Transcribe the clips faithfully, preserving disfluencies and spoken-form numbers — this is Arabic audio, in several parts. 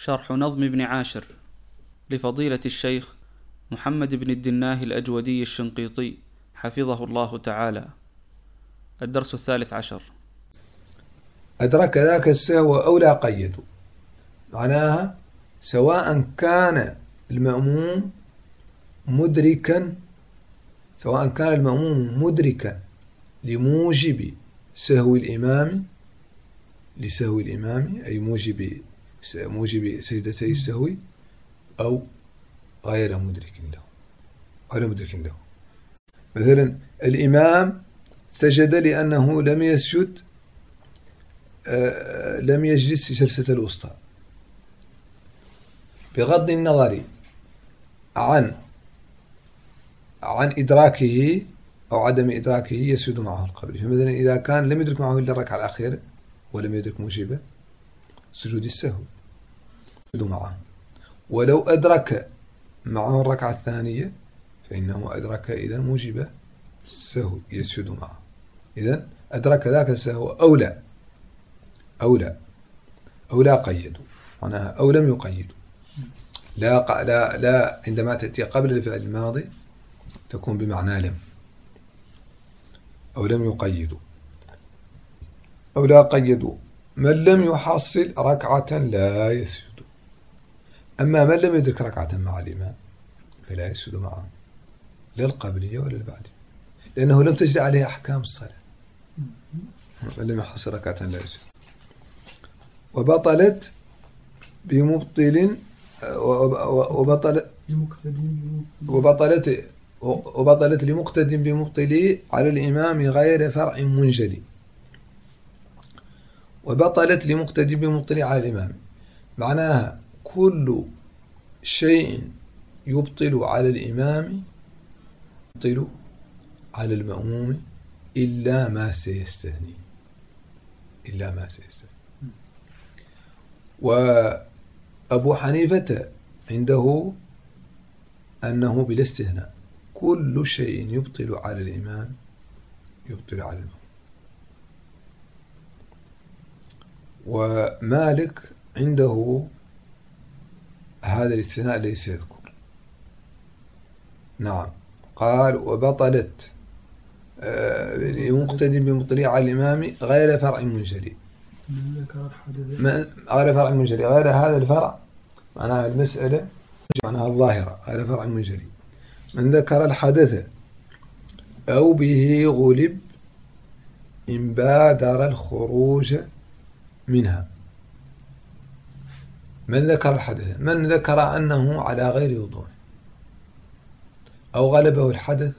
شرح نظم ابن عاشر لفضيلة الشيخ محمد بن الدناه الأجودي الشنقيطي حفظه الله تعالى. الدرس الثالث عشر. أدرك ذاك السهو أو لا قيد، معناها سواء كان المأموم مدركا سواء كان المأموم مدركا لموجب سهو الإمام لسهو الإمام أي موجب موجب سجدتي السهو أو غير مدرك له غير مدرك له. مثلا الإمام سجد لأنه لم يسجد آه لم يجلس في جلسة الوسطى، بغض النظر عن عن إدراكه أو عدم إدراكه يسجد معه القبل. فمثلا إذا كان لم يدرك معه إلا الركعة الأخيرة ولم يدرك موجب سجود السهو يسجد معه، ولو أدرك معه الركعة الثانية فإنه أدرك إذن موجب السهو يسجد معه. إذن أدرك ذاك السهو أو لا أو لا أو لا قيدوا، معناها أو لم يقيدوا. لا لا لا عندما تأتي قبل الفعل الماضي تكون بمعنى لم، أو لم يقيدوا أو لا قيدوا. من لم يحصل ركعة لا يسجد، أما من لم يدرك ركعة مع الإمام فلا يسجد معه لا القبلية ولا البعدية، لأنه لم تجري عليه أحكام الصلاة. من لم يحصل ركعة لا يسجد. وبطلت بمبطل وبطلت وبطلت وبطلت لمقتد بمبطل على الإمام غير فرع منجلي. وبطلت لمقتد بمبطل على الإمام، معناها كل شيء يبطل على الإمام يبطل على المأموم إلا ما سيستثني إلا ما سيستثني. وأبو حنيفة عنده أنه بلا استثناء كل شيء يبطل على الإمام يبطل على المأموم. ومالك عنده هذا الاستثناء ليس يذكر. نعم، قال وبطلت لمقتد بمبطل على الإمام غير فرع منجلي. غير فرع منجلي، غير هذا الفرع معناها المسألة معناها الظاهرة، غير فرع منجلي. من ذكر الحدث أو به غلب إن بادر الخروج منها. من ذكر الحدث، من ذكر أنه على غير وضوء أو غلبه الحدث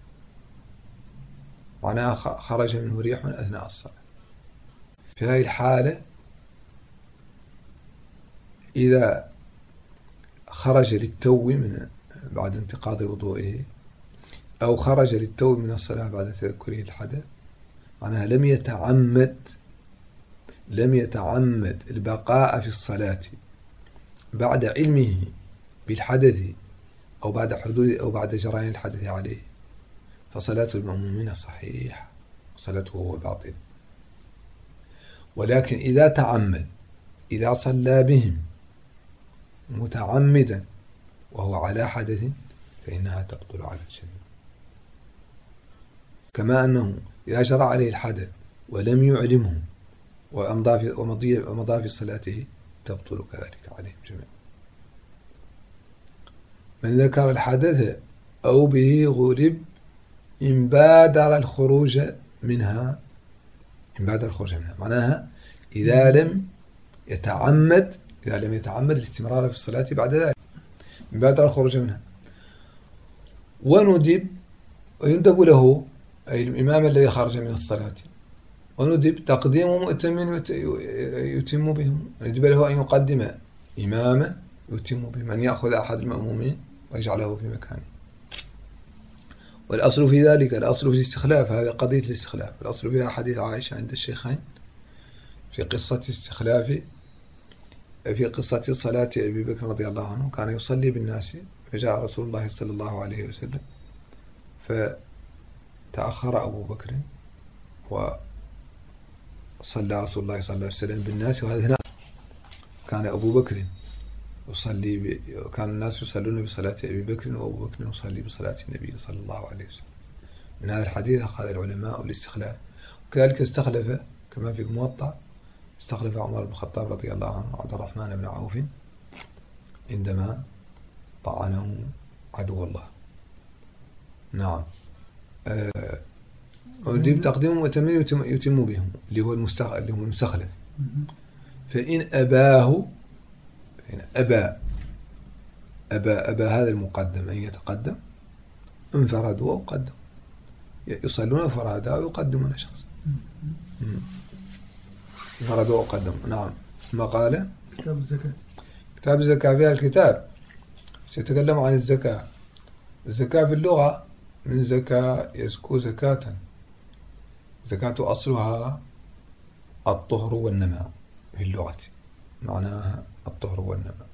معناها خرج منه ريح أثناء الصلاة، في هذه الحالة إذا خرج للتو من بعد انتقاض وضوئه أو خرج للتو من الصلاة بعد تذكره الحدث، معناها لم يتعمد لم يتعمد البقاء في الصلاة بعد علمه بالحدث أو بعد حدود أو بعد جريان الحدث عليه، فصلاة المأمومين صحيحة وصلاته هو باطل. ولكن إذا تعمد، إذا صلى بهم متعمدا وهو على حدث فإنها تبطل على الجميع. كما أنه إذا جرى عليه الحدث ولم يعلمه وأمضى في, ومضى في صلاته تبطل كذلك عليهم جميعا. من ذكر الحدث أو به غلب إن بادر الخروج منها إن بادر الخروج منها معناها إذا لم يتعمد إذا لم يتعمد الاستمرار في الصلاة بعد ذلك إن بادر الخروج منها. وندب ويندب له أي الإمام الذي خرج من الصلاة، وندب تقديم مؤتم يتم بهم، ندب له أن يقدم إماما يتم بهم، أن يأخذ أحد المأمومين ويجعله في مكانه. والأصل في ذلك الأصل في الاستخلاف، هذه قضية الاستخلاف. الأصل فيها حديث عائشة عند الشيخين في قصة استخلاف في قصة صلاة أبي بكر رضي الله عنه، كان يصلي بالناس فجاء رسول الله صلى الله عليه وسلم فتأخر أبو بكر وصلى رسول الله صلى الله عليه وسلم بالناس، وهذا كان أبو بكر يصلي ب... كان الناس يصلون بصلاة أبي بكر وأبو بكر يصلي بصلاة النبي صلى الله عليه وسلم. من هذا الحديث أخذ العلماء الاستخلاف، وكذلك استخلف كما في الموطأ، استخلف عمر بن الخطاب رضي الله عنه عبد الرحمن بن عوف عندما طعنه عدو الله. نعم. أه ودي بتقديم وتمين يتم, يتم بهم اللي هو المستخ... اللي هو المستخلف. فإن أباه، فإن أبى أبى أبى هذا المقدم أن يتقدم انفردوا وقدموا، يصلون فرادا ويقدمون شخصا. انفردوا وقدموا. نعم. ما قال؟ كتاب الزكاة. كتاب الزكاة فيها الكتاب سيتكلم عن الزكاة. الزكاة في اللغة من زكاة يزكو زكاة. زكاة أصلها الطهر والنماء في اللغة، معناها الطهر والنماء.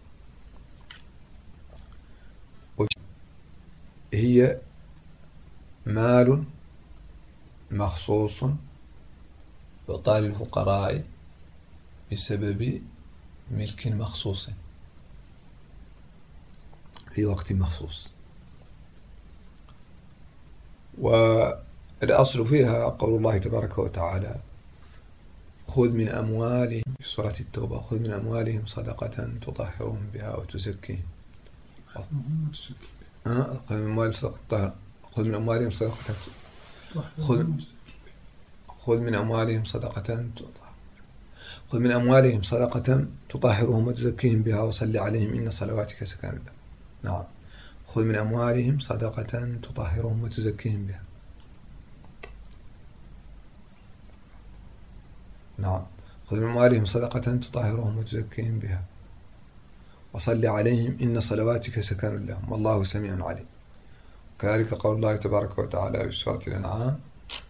هي مال مخصوص يعطى للفقراء بسبب ملك مخصوص في وقت مخصوص. والأصل فيها قول الله تبارك وتعالى: خذ من أموالهم، في سورة التوبة: خذ من أموالهم صدقة تطهرهم بها وتزكيهم. خذ من أموالهم صدقة خذ من أموالهم صدقة خذ خذ من أموالهم صدقة خذ من أموالهم صدقة تطهرهم وتزكيهم بها وصل عليهم إن صلواتك سكن لهم. نعم. خذ من أموالهم صدقة تطهرهم وتزكيهم بها. نعم. خذ من أموالهم صدقة تطهرهم وتزكيهم بها وصل عليهم إن صلواتك سكن لهم والله سميع عليم. كذلك قول الله تبارك وتعالى في سورة الأنعام: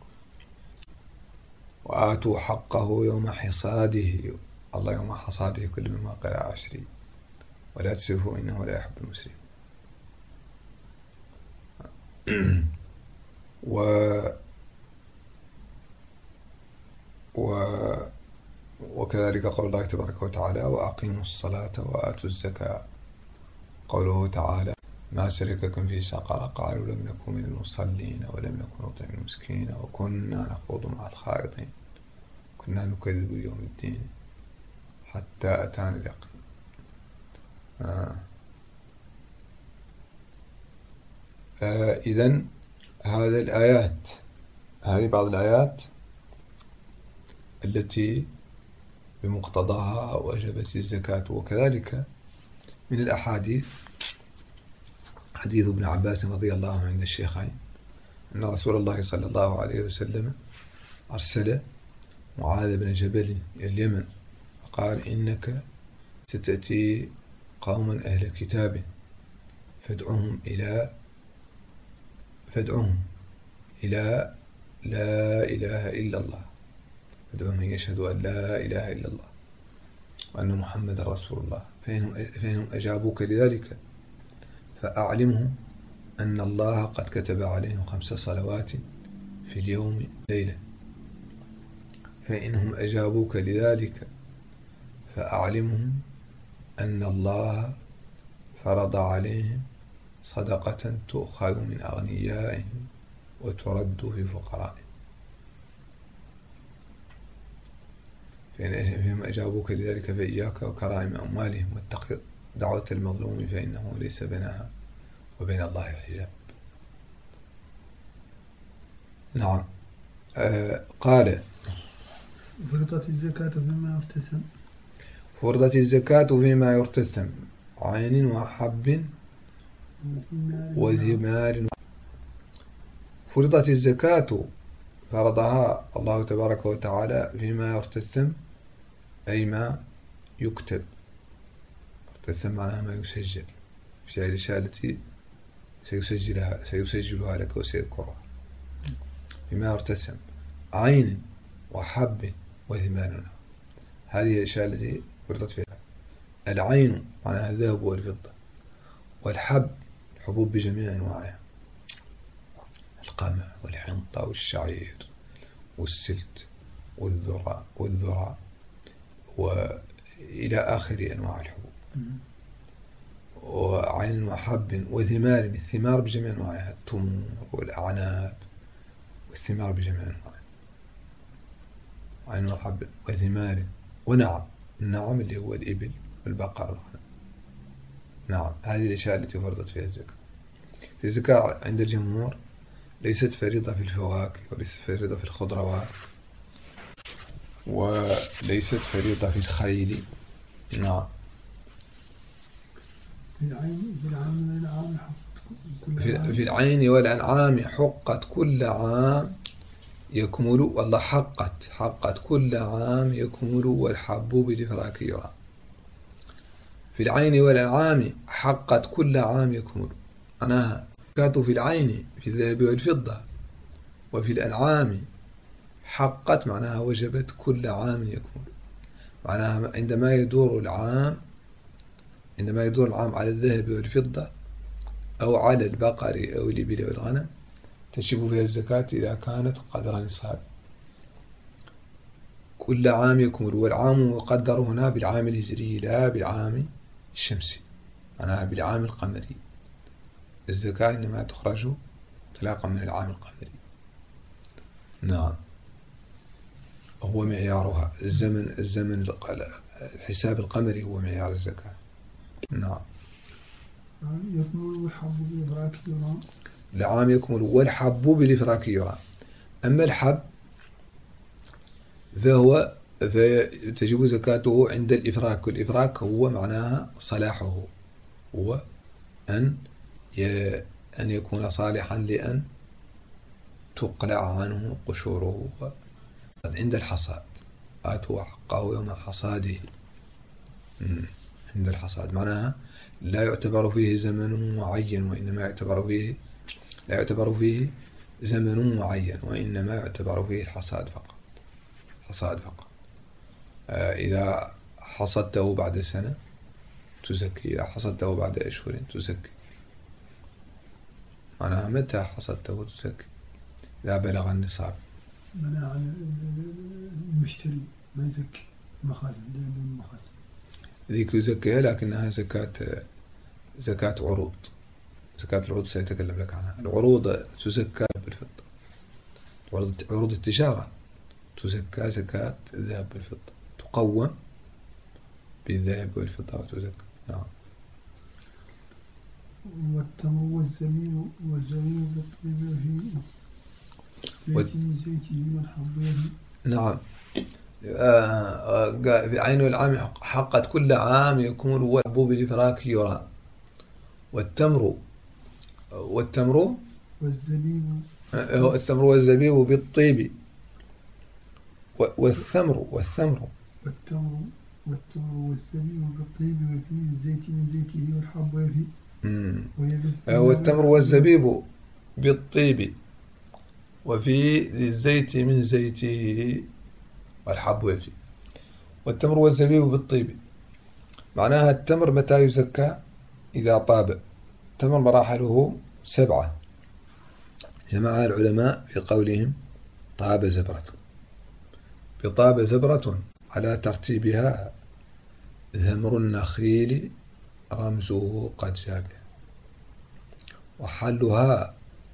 وآتوا حقه يوم حصاده. الله يوم حصاده كل مما قرأ عشري ولا تسرفوا إنه لا يحب المسرفين. و و وكذلك قول الله تبارك وتعالى: وأقيموا الصلاة وآتوا الزكاة. قوله تعالى: ما سلككم في سقر؟ قالوا لم نكن من المصلين ولم نكن نطعم المسكين وكنا نخوض مع الخائضين كنا نكذب بيوم الدين حتى أتانا اليقين. آه. آه إذن هذه الآيات، هذه بعض الآيات التي بمقتضاها وجبت الزكاة. وكذلك من الأحاديث حديث ابن عباس رضي الله عنه عند الشيخين أن رسول الله صلى الله عليه وسلم أرسل معاذ بن جبل إلى اليمن فقال: إنك ستأتي قوما أهل كتاب فادعوهم إلى فادعوهم إلى لا إله إلا الله، فادعوهم أن يشهدوا أن لا إله إلا الله وأن محمد رسول الله، فإنهم أجابوك لذلك فأعلمهم أن الله قد كتب عليهم خمس صلوات في اليوم ليلة، فإنهم أجابوك لذلك فأعلمهم أن الله فرض عليهم صدقة تؤخذ من أغنيائهم وترد في فقرائهم، فإنهم أجابوك لذلك فإياك وكرائم أموالهم واتق دعوة المظلوم فإنه ليس بينها وبين الله حجاب. نعم. آه قال: فرضت الزكاة فيما يرتسم فرضت الزكاة فيما يرتسم عين وحب وثمار. فرضت الزكاة، فرضها الله تبارك وتعالى فيما يرتسم أي ما يكتب. يرتسم معناها ما يسجل في الأشياء التي سيسجلها سيسجلها لك وسيذكرها. فيما يرتسم عين وحب وثمان، هذه الأشياء التي فرضت فيها. العين معناها الذهب والفضة، والحب الحبوب بجميع أنواعها، القمح والحنطة والشعير والسلت والذرة والذرة وإلى آخر أنواع الحبوب. وعين وحب وثمار، الثمار بجميع أنواعها، التمر والأعناب والثمار بجميع أنواعها، عين وحب وثمار ونعم، النعم اللي هو الإبل والبقر والغنم. نعم، هذه الأشياء التي فرضت فيها الزكاة. في الزكاة عند الجمهور ليست فريضة في الفواكه، وليست فريضة في الخضروات، وليست فريضة في الخيل. نعم. في العين في العين والأنعام حقت كل عام. في العين والأنعام حقت كل عام يكمل، والله حقت حقت كل عام يكمل والحب بالإفراك يرى. في العين والأنعام حقت كل عام يكمل، معناها زكاة في العين في الذهب والفضة، وفي الأنعام حقت معناها وجبت كل عام يكمل، معناها عندما يدور العام عندما يدور العام على الذهب والفضة أو على البقر أو الإبل والغنم تجب فيها الزكاة إذا كانت قدر النصاب. كل عام يكمل، والعام مقدر هنا بالعام الهجري لا بالعام الشمسي، معناها بالعام القمري. الزكاة إنما تخرج انطلاقا من العام القمري. نعم، هو معيارها الزمن الزمن الحساب القمري هو معيار الزكاة. نعم. يكمل والحب بالإفراك يرى. العام يكمل والحب بالإفراك يرى. أما الحب فهو فتجب زكاته عند الإفراك، والإفراك هو معناها صلاحه، هو أن أن يكون صالحا لأن تقلع عنه قشوره عند الحصاد. آتوا حقه يوم حصاده، عند الحصاد معناها لا يعتبر فيه زمن معين، وإنما يعتبر فيه لا يعتبر فيه زمن معين، وإنما يعتبر فيه الحصاد فقط. حصاد فقط. آه إذا حصدته بعد سنة تزكي، إذا حصدته بعد أشهر تزكي، معناها متى حصدته تزكي؟ إذا بلغ النصاب. منع المشتري ما يزكي المخازن، لأن المخازن ذيك يزكيها، لكنها زكاة زكاة عروض. زكاة العروض سيتكلم لك عنها. العروض تزكى بالفضة، عروض عروض التجارة تزكى زكاة الذهب بالفضة، تقوم بالذهب والفضة وتزكى. نعم. والتمر والزبيب والزبيب بالطيب في زيته زيته والحب يبي. نعم. بعين العام حقت كل عام يكون والحب بالإفراك يرى. والتمر والتمر والزبيب التمر والزبيب بالطيب، والثمر والثمر والتمر والتمر والزبيب بالطيب وفي الزيت من زيته والحب يفي. والتمر والزبيب بالطيب وفي الزيت من زيته والحب يفي. والتمر والزبيب بالطيب معناها التمر متى يزكى؟ إذا طاب. التمر مراحله سبعة، جمعها العلماء في قولهم طاب زبرة. بطاب زبرة على ترتيبها ثمر النخيل رمزه قد جابه، وحلها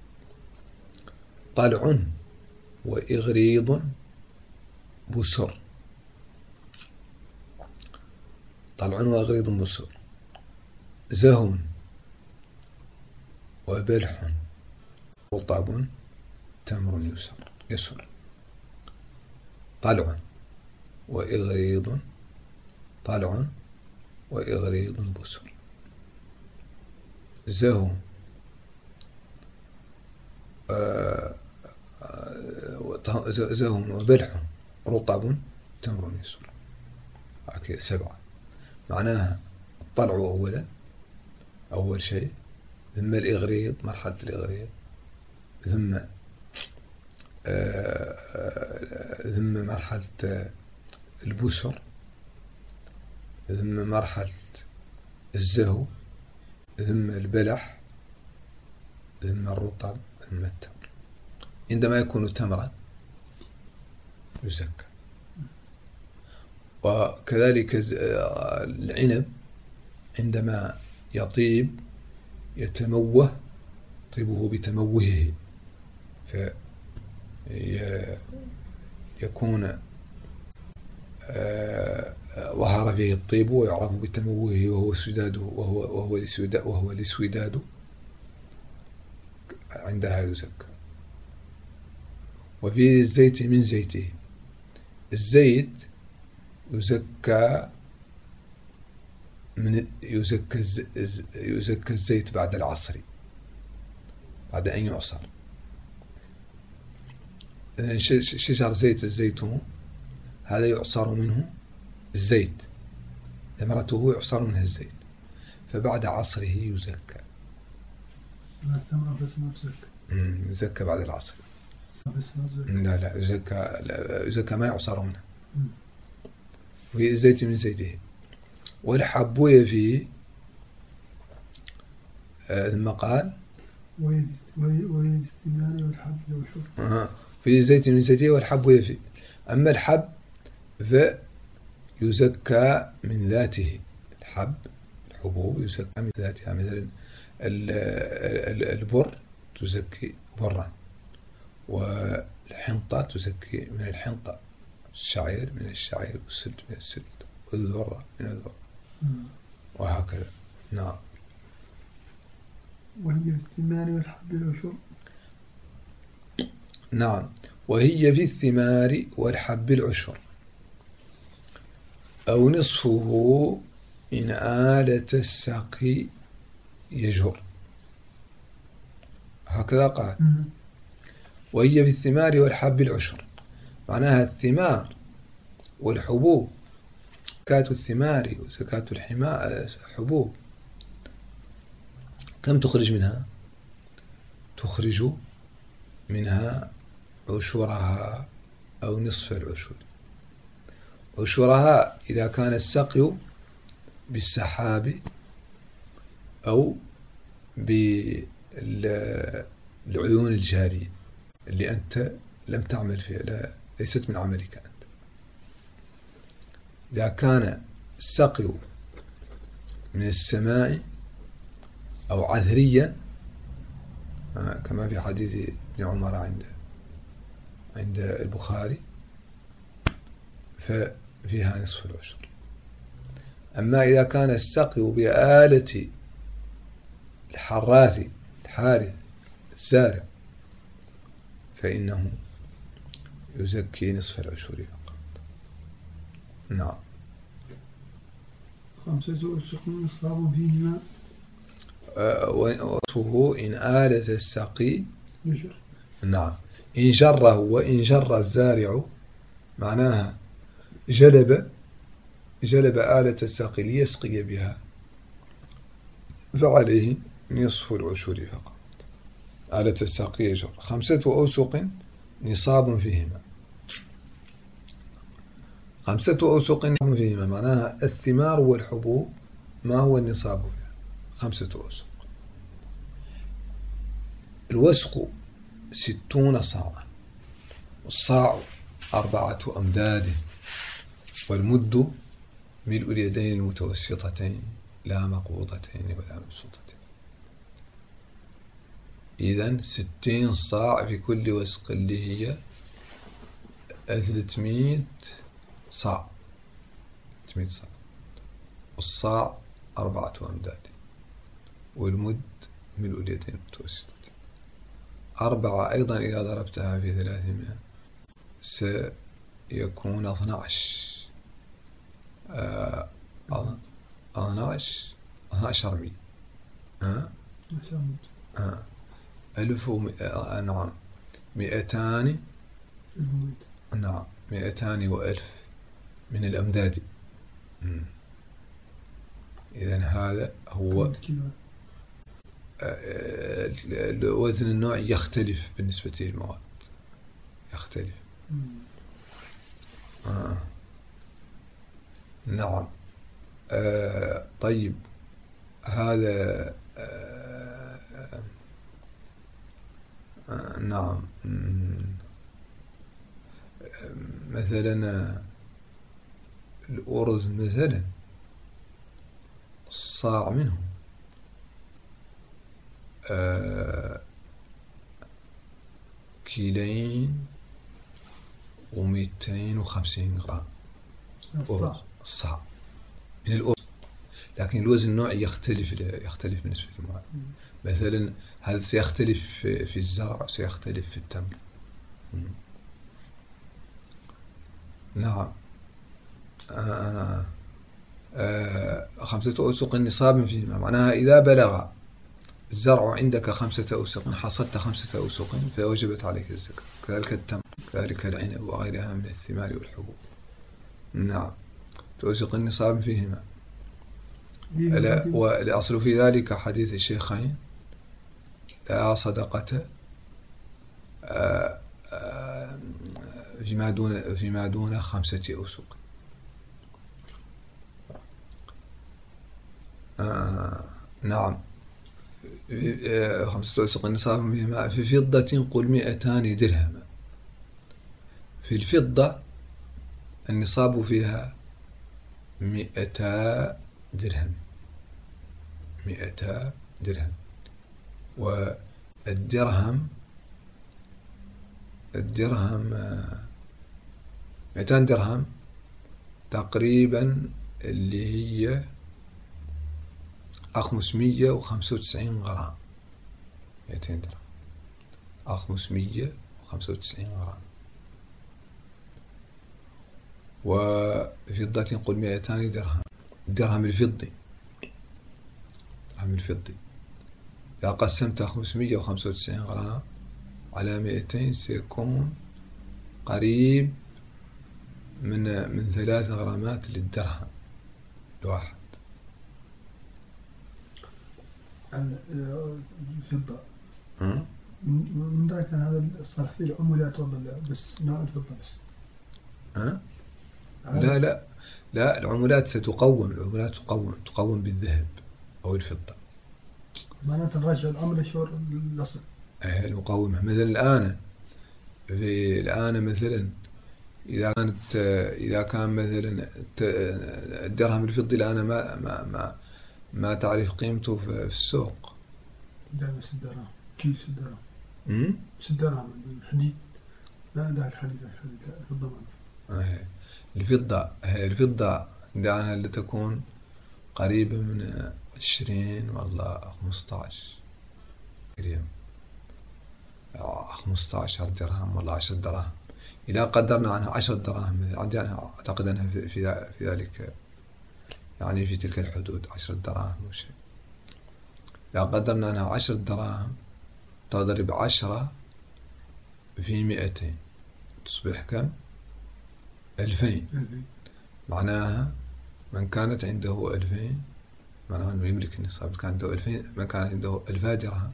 طلع وإغريض بسر. طلع وإغريض بسر، زهو وبلح رطب تمر يسر يسر. طلع وإغريض طلع وإغريض بسر، زهو زهو وبلح رطب تمر يسر. هكذا سبعة، معناها الطلع أولا أول شيء، ثم الإغريض مرحلة الإغريض، ثم آه ثم مرحلة البسر، ثم مرحلة الزهو، ثم البلح، ثم الرطب، ثم التمر. عندما يكون تمرا يزكى. وكذلك العنب عندما يطيب يتموه طيبه بتموهه، فيكون ظهر فيه الطيب ويعرف بتموهه وهو سداده وهو وهو السوداء وهو الاسوداد عندها يزكى. وفي الزيت من زيته، الزيت يزكى من يزكى يزكى الزيت بعد العصر، بعد أن يعصر. إذن شجر زيت الزيتون هذا يعصر منه الزيت، ثمرته يعصر منها الزيت، فبعد عصره يزكى. التمرة بس ما تزكى. يزكى بعد العصر. بس ما تزكى. لا لا يزكى، يزكى ما يعصر منه. وفي الزيت من زيته. والحب يفي ثم قال وهي باستمرار والحب والشرب. في الزيت من زيته والحب يفي. أما الحب فيزكى من ذاته، الحب الحبوب يزكى من ذاتها، مثلا البر تزكي برا، والحنطة تزكي من الحنطة، الشعير من الشعير، والسلت من السلت، والذرة من الذرة، وهكذا. نعم. وهي في الثمار والحب والعشر. نعم، وهي في الثمار والحب العشر، أو نصفه إن آلة السقي يجر، هكذا قال. وهي في الثمار والحب العشر، معناها الثمار والحبوب، زكاة الثمار وزكاة الحبوب كم تخرج منها؟ تخرج منها عشرها أو نصف العشر. عشرها إذا كان السقي بالسحاب أو بالعيون الجارية اللي أنت لم تعمل فيها، لا ليست من عملك أنت. إذا كان السقي من السماء أو عذريا كما في حديث ابن عمر عند عند البخاري ففيها نصف العشر. أما إذا كان السقي بآلة الحراث الحارث الزارع فإنه يزكي نصف العشر فقط. نعم. خمسة أسق نصاب فيهما. وصفه إن آلة السقي يجر. نعم، إن جره وإن جر الزارع معناها جلب جلب آلة السقي ليسقي بها فعليه نصف العشر فقط. آلة السقي يجر. خمسة أوسق نصاب فيهما. خمسة أوسق نصاب فيهما معناها الثمار والحبوب ما هو النصاب فيها؟ خمسة أوسق. الوسق ستون صاعا، والصاع أربعة أمداد، والمد ملء اليدين المتوسطتين لا مقبوضتين ولا مبسوطتين. إذن ستين صاع في كل وسق اللي هي ثلاثمائة صاع، ثلاثمائة صاع. والصاع أربعة أمداد، والمد ملء اليدين المتوسطتين. أربعة أيضا إذا ضربتها في ثلاثمائة سيكون اثنا عشر اثنا عشر اثنا عشر مئة. ها ها ألف ومئة. نعم، مئتان. نعم، مئتان وألف من الأمداد. إذن هذا هو الوزن النوعي يختلف بالنسبة للمواد، يختلف. آه. نعم. آه. طيب هذا آه. آه. نعم. مثلا الأرز مثلا الصاع منه آه كيلين ومئتين وخمسين غرام الصاع. الصاع من الأرز. لكن الوزن النوعي يختلف يختلف بالنسبة للماء. مثلا هذا سيختلف في الزرع وسيختلف في التمر. نعم. آه آه خمسة أوسق نصاب فيهما، معناها إذا بلغ الزرع عندك خمسة أوسق، حصدت خمسة أوسق فوجبت عليك الزكاة. كذلك التمر، كذلك العنب وغيرها من الثمار والحبوب. نعم. توسق النصاب فيهما. والأصل في ذلك حديث الشيخين: لا صدقة فيما دون فيما دون خمسة أوسق. آه نعم. خمسة أوسق النصاب فيهما. في فضة قل مئتان درهم. في الفضة النصاب فيها مئتا درهم، مئتا درهم. والدرهم الدرهم مئتان درهم تقريبا اللي هي خمسمية وخمسة وتسعين غرام. مئتين درهم خمسمية وخمسة وتسعين غرام. وفضة قل مئتان درهم. الدرهم الفضي، الدرهم الفضي إذا قسمت خمسمية وخمسة وتسعين غرام على مئتين سيكون قريب من من ثلاث غرامات للدرهم الواحد. الفضة من ذلك كان هذا الصرف فيه العملات ولا لا؟ بس نوع الفضة بس. ها؟ لا لا لا، العملات ستقوم، العملات تقوم تقوم بالذهب أو الفضة. معناته نرجع العملة شور الأصل. إيه المقومة. مثلا الآن في الآن مثلا إذا كانت إذا كان مثلا الدرهم الفضي الآن ما ما ما ما تعرف قيمته في السوق. دائما ست دراهم، كيف ست دراهم؟ امم ست دراهم الحديد. لا ده الحديد الحديد الفضة ما. إيه الفضة هي الفضة دعنا اللي تكون قريبة من عشرين ولا خمسطعش ريال، خمسطعش درهم ولا عشر دراهم. إذا قدرنا عنها عشر دراهم عندنا أعتقد أنها في في ذلك يعني في تلك الحدود عشر دراهم وشيء. إذا قدرنا عنها عشر دراهم تضرب عشرة في مئتين تصبح كم؟ ألفين. معناها من كانت عنده ألفين معناها أنه يملك النصاب. كان عنده ألفين، من كان عنده ألفا درهم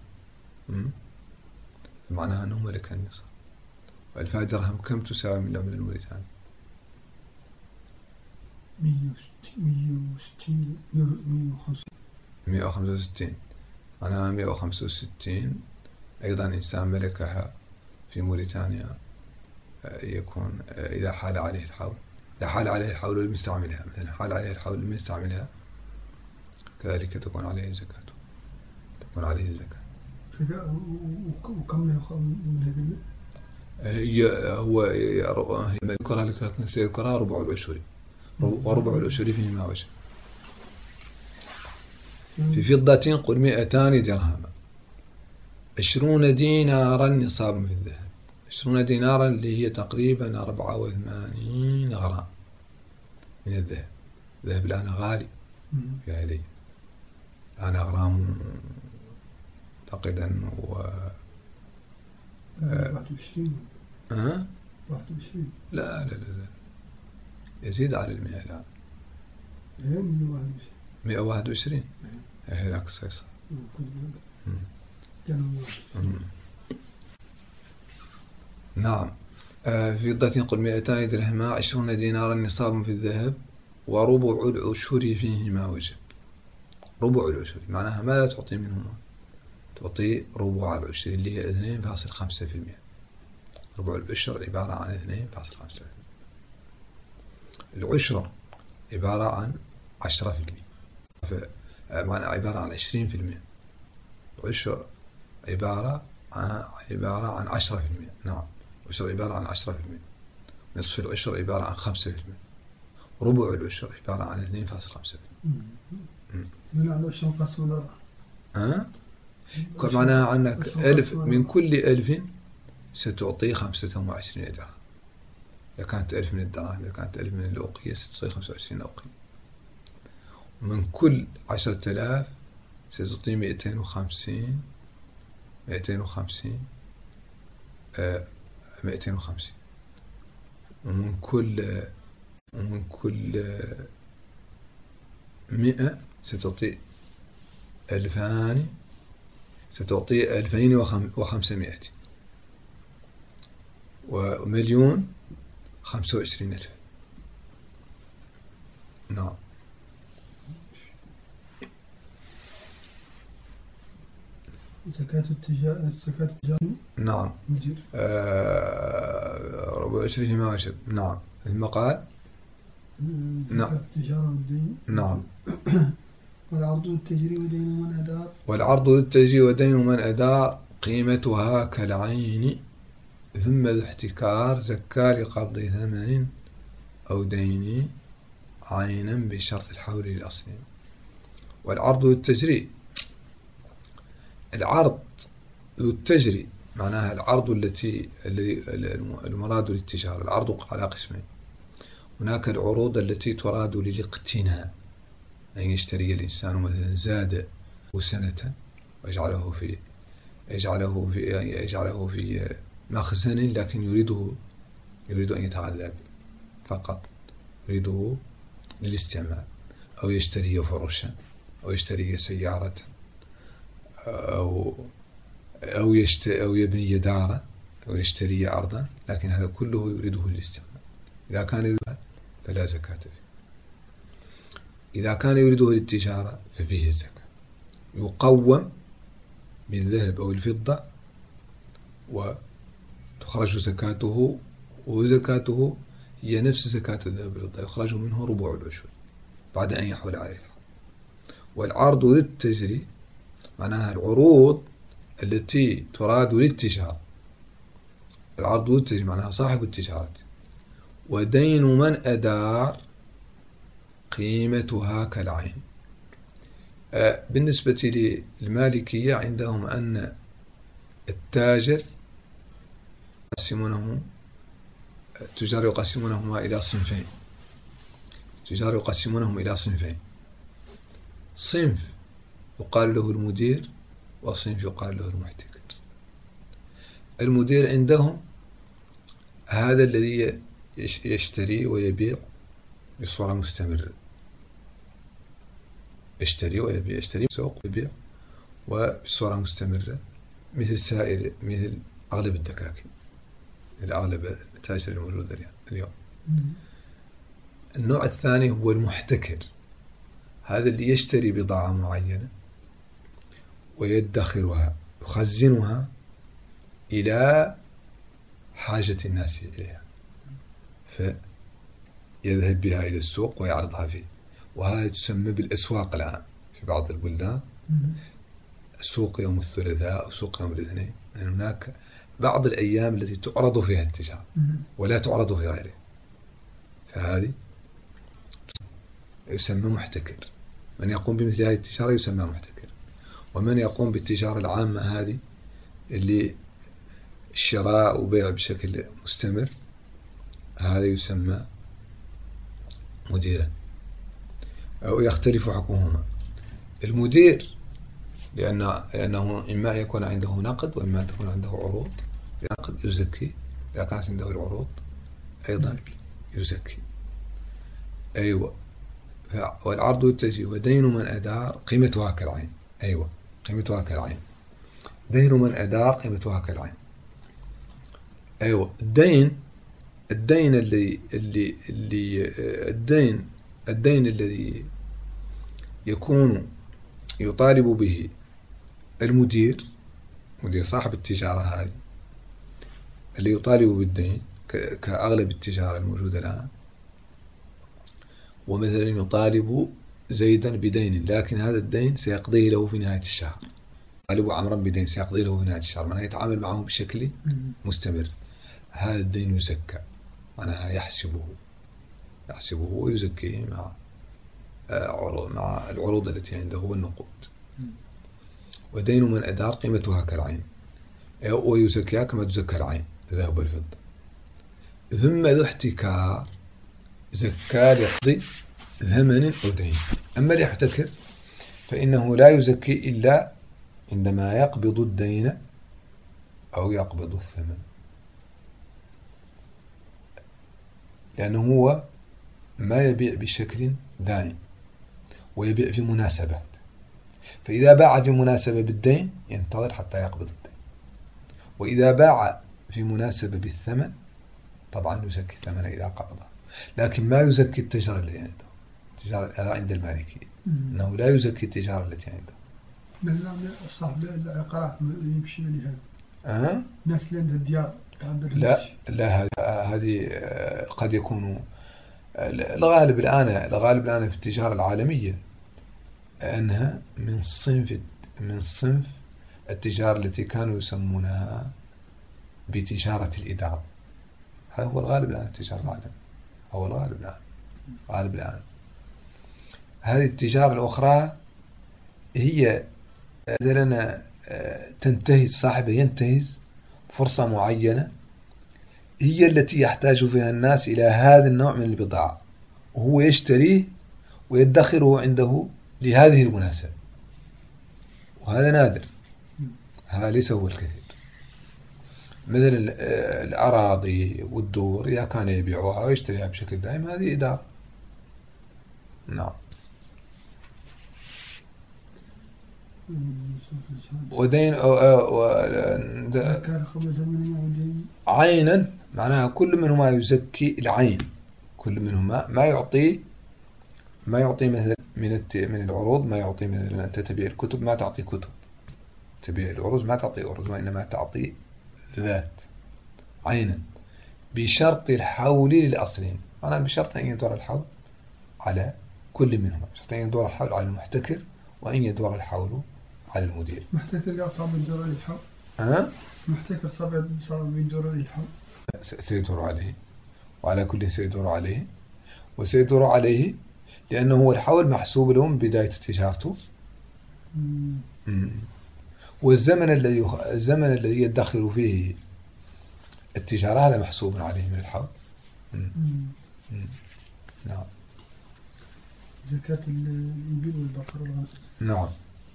معناها أنه ملك النصاب. وألفا درهم كم تساوي من العملة الموريتانية؟ مئة وخمسة وستين. معناها مئة وخمسة وستين أيضا إنسان ملكها في موريتانيا يكون إذا حال عليه الحول، إذا حال عليه الحول لم يستعملها، مثلا حال عليه الحول لم يستعملها كذلك تكون عليه زكاته، تكون عليه الزكاة. وكم له من هذه؟ هي هو يذكرها لك سيذكرها ربع العشر، وربع العشر فيما وجه. في فضة قل مئتان درهما عشرون دينارا نصاب في الذهب. عشرون دينارا اللي هي تقريبا أربعة وثمانين غرام من الذهب. الذهب الآن غالي في علي، الآن غرام أعتقد و واحد وعشرين. ها؟ واحد وعشرين. لا لا لا لا يزيد على المئة الآن. مئة وواحد وعشرين. هذاك صيصة. نعم. في فضة قل مئتان درهما عشرون دينارا نصاب في الذهب وربع العشر فيهما وجب. ربع العشر معناها ماذا تعطي منهما؟ تعطي ربع العشر اللي هي اثنين فاصل خمسة في المئة. ربع العشر عبارة عن اثنين فاصل خمسة في المئة. العشر عبارة عن عشرة في المئة، معنى عبارة عن عشرين في المئة. العشر عبارة عن عبارة عن عشرة في المئة. نعم، العشر عبارة عن عشرة في المئة. نصف العشر عبارة عن خمسة في المئة. ربع العشر عبارة عن اثنين فاصلة خمسة في المئة. من على العشر مقسم على أربعة. ها؟ معناها عندك ألف، من كل ألف ستعطي خمسة وعشرين درهم. إذا كانت ألف من الدراهم، إذا كانت ألف من الأوقية ستعطي خمسة وعشرين أوقية. ومن كل عشرة آلاف ستعطي مئتين وخمسين مئتين وخمسين آه مئتين وخمسين. ومن كل ومن كل مئة ستعطي ألفان ستعطي ألفين وخمسمائة. ومليون خمسة وعشرين ألف. نعم. زكاة التجارة زكاة التجارة. نعم. آه ربع عشر فيما وجب. نعم. المقال. زكاة التجارة والدين. نعم. والعرض والتجري ودين من أدار. والعرض والتجري ودين من أدار قيمتها كالعين ثم ذو احتكار زكاة لقبض ثمن أو دين عينا بشرط الحول للأصل. والعرض والتجري، العرض والتجري معناها العرض التي الذي المراد للتجارة. العرض على قسمين: هناك العروض التي تراد للاقتناء، أن يشتري الإنسان مثلا زاد سنة ويجعله في يجعله في يجعله في مخزن، لكن يريده يريد أن يتغذى فقط، يريده للاستعمال، أو يشتري فرشا، أو يشتري سيارة، أو أو يشتري أو يبني دارا، أو يشتري أرضا، لكن هذا كله يريده للاستعمال. إذا كان يريده فلا زكاة فيه. إذا كان يريده للتجارة ففيه الزكاة. يقوم بالذهب أو الفضة وتخرج زكاته، وزكاته هي نفس زكاة الذهب والفضة، يخرج منه ربع العشر بعد أن يحول عليه. والعرض للتجري معناها العروض التي تراد للتجارة. العرض للتجري معناها صاحب التجارة. ودين من أدار قيمتها كالعين. بالنسبة للمالكية عندهم أن التاجر يقسمونه التجار يقسمونهما إلى صنفين. التجار يقسمونهم إلى صنفين: صنف يقال له المدير، وصنف يقال له المحتكر. المدير عندهم هذا الذي يشتري ويبيع بصورة مستمرة، يشتري ويبيع، يشتري سوق ويبيع وبصورة مستمرة، مثل سائر مثل أغلب الدكاكين، مثل أغلب التاجر الموجودة اليوم. النوع الثاني هو المحتكر، هذا اللي يشتري بضاعة معينة ويدخرها، يخزنها إلى حاجة الناس إليها، فيذهب بها إلى السوق ويعرضها فيه. وهذا تسمى بالأسواق الآن في بعض البلدان، سوق يوم الثلاثاء أو سوق يوم الاثنين. يعني هناك بعض الأيام التي تعرض فيها التجارة ولا تعرض في غيرها، فهذه يسمى محتكر. من يقوم بمثل هذه التجارة يسمى محتكر. ومن يقوم بالتجارة العامة هذه اللي الشراء وبيع بشكل مستمر، هذا يسمى مديرا، أو يختلف حكمهما. المدير لأن لأنه إما يكون عنده نقد وإما تكون عنده عروض. النقد يزكي، إذا كانت عنده العروض أيضا يزكي. أيوة. والعرض والتجري ودين من أدار قيمتها كالعين. أيوة، قيمتها كالعين. دين من أدار قيمتها كالعين. أيوة. الدين الدين اللي اللي اللي الدين الدين الذي يكون يطالب به المدير، مدير صاحب التجارة هذه، اللي يطالب بالدين كأغلب التجارة الموجودة الآن. ومثلا يطالب زيدا بدين، لكن هذا الدين سيقضيه له في نهاية الشهر، غالب عمرا بدين سيقضي له في نهاية الشهر، معناها يتعامل معه بشكل مستمر. هذا الدين يزكى، معناها يحسبه يحسبه ويزكيه مع مع العروض التي عنده والنقود. ودين من أدار قيمتها كالعين، ويزكيها كما تزكى العين الذهب والفضة. ثم ذو احتكار زكى ليقضي ثمن أو دين. أما ليحتكر فإنه لا يزكي إلا عندما يقبض الدين أو يقبض الثمن، لأنه هو ما يبيع بشكل دائم ويبيع في مناسبات، فإذا باع في مناسبة بالدين ينتظر حتى يقبض الدين، وإذا باع في مناسبة بالثمن طبعا يزكي الثمن إذا قبضه، لكن ما يزكي التجارة التي عنده. التجارة عند المالكية أنه لا يزكي التجارة التي عنده. مثلا صاحب العقارات يمشي لهذا أه؟ الناس اللي عندها ديار لا لا هذه قد يكون الغالب الآن الغالب الآن في التجارة العالمية أنها من صنف من صنف التجارة التي كانوا يسمونها بتجارة الإدارة. هذا هو الغالب الآن التجارة العالمية، هو الغالب الآن غالب الآن. هذه التجارة الأخرى هي لنا تنتهز، صاحبها ينتهز فرصة معينة هي التي يحتاج فيها الناس إلى هذا النوع من البضاعة، وهو يشتريه ويدخره عنده لهذه المناسبة، وهذا نادر، هذا ليس هو الكثير. مثل الأراضي والدور إذا كان يبيعها ويشتريها بشكل دائم هذه إدارة. نعم. ودين أو أو عينا معناها كل منهما يزكي العين، كل منهما ما يعطي ما يعطي مثلا من من العروض، ما يعطي مثلا أنت تبيع الكتب ما تعطي كتب، تبيع الأرز ما تعطي أرز، وإنما تعطي ذات عينا بشرط الحول للأصلين. معناها بشرط أن يدور الحول على كل منهما، بشرط أن يدور الحول على المحتكر وأن يدور الحول على المدير. محتكر صعب يدور عليه الحول. أه؟ محتكر صعب صعب يدور عليه الحول. سيدور عليه، وعلى كل سيدور عليه، وسيدور عليه لأنه هو الحول محسوب لهم بداية تجارته. والزمن الذي يخ... الزمن الذي يدخر فيه التجارة هذا محسوب عليه من الحول. نعم. زكاة الإبل والبقر والغنم. نعم.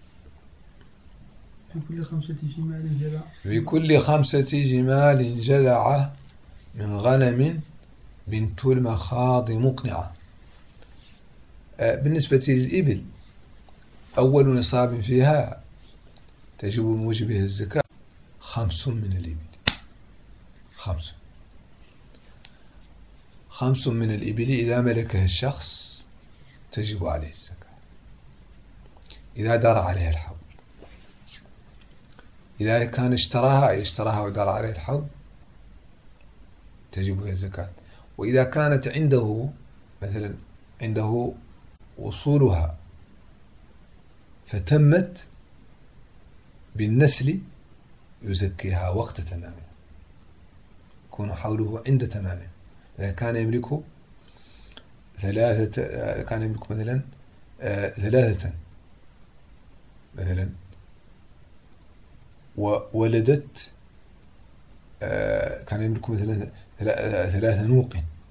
في كل خمسة جمال جذع. في كل خمسة جمال جذعة من غنم بنت المخاض مقنعة. بالنسبة للإبل أول نصاب فيها تجب بموجبه الزكاة خمس من الإبل، خمس خمس من الإبل إذا ملكها الشخص تجب عليه الزكاة إذا دار عليها الحول. إذا كان اشتراها أي اشتراها ودار عليها الحول تجب فيها الزكاة. وإذا كانت عنده مثلا عنده وصولها فتمت بالنسل يزكيها وقت تمامها، يكون حوله عند تمامه. إذا كان يملك ثلاثة كان يملك مثلا آه ثلاثة مثلا وولدت آه كان يملك مثلا ثلاثة نوق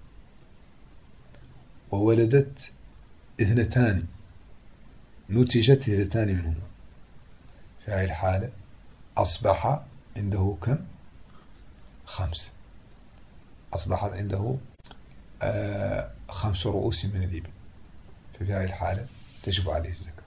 وولدت اثنتان، نتجت اثنتان منهما، في هذه الحالة أصبح عنده كم؟ خمسة، أصبحت عنده آه خمس رؤوس من الإبل، ففي هذه الحالة تجب عليه الزكاة.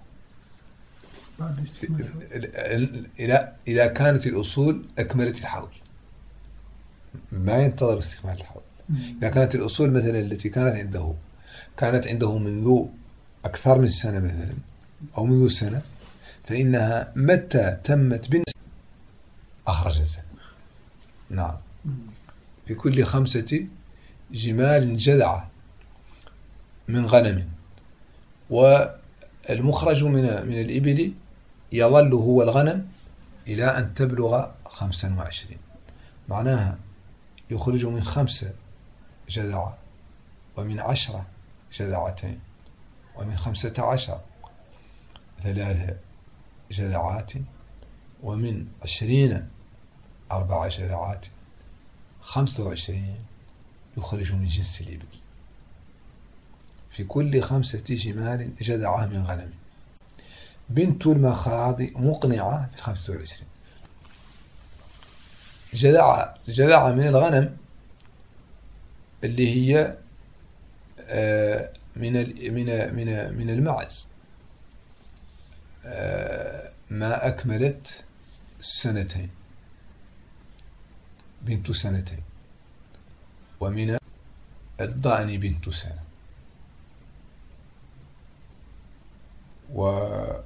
إذا إذا كانت الأصول أكملت الحول ما ينتظر استكمال الحول. إذا كانت الأصول مثلا التي كانت عنده كانت عنده منذ أكثر من سنة مثلا أو منذ سنة، فإنها متى تمت بالنسبة أخرج الزكاة. نعم. في كل خمسة جمال جذعة من غنم. والمخرج من من الإبل يظل هو الغنم إلى أن تبلغ خمسا وعشرين، معناها يخرج من خمسة جذعة، ومن عشرة جذعتين، ومن خمسة عشر ثلاثة جذعات، ومن عشرين أربع جذعات، خمسة وعشرين يخرج من جنس الإبل. في كل خمسة جمال جذعة من غنم. بنت المخاض مقنعة في خمسة وعشرين. جذعة جذعة من الغنم اللي هي من من من من المعز ما أكملت سنتين، بنت سنتين. ومن الضأن بنت سنة. و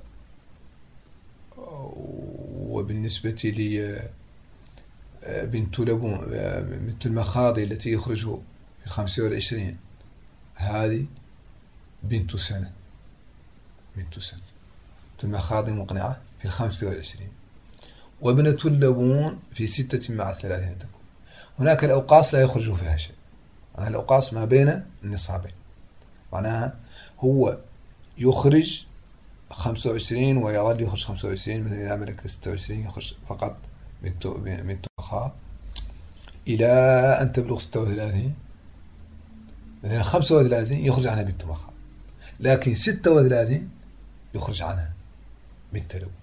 وبالنسبة لي بنت لبون بنت المخاض التي يخرج في الخمسة والعشرين، هذه بنت سنة، بنت سنة. بنت المخاض مقنعة في الخمسة والعشرين. وابنة اللبون في ستة مع الثلاثين تكون. هناك الأوقاص لا يخرج فيها شيء، معناها الأوقاص ما بين النصابين، معناها هو يخرج خمسة وعشرين ويظل يخرج خمسة وعشرين، مثلا إذا ملك ستة وعشرين يخرج فقط بنت بنت المخاض إلى أن تبلغ ستة وثلاثين، مثلا خمسة وثلاثين يخرج عنها بنت مخاض، لكن ستة وثلاثين يخرج عنها بنت لبون.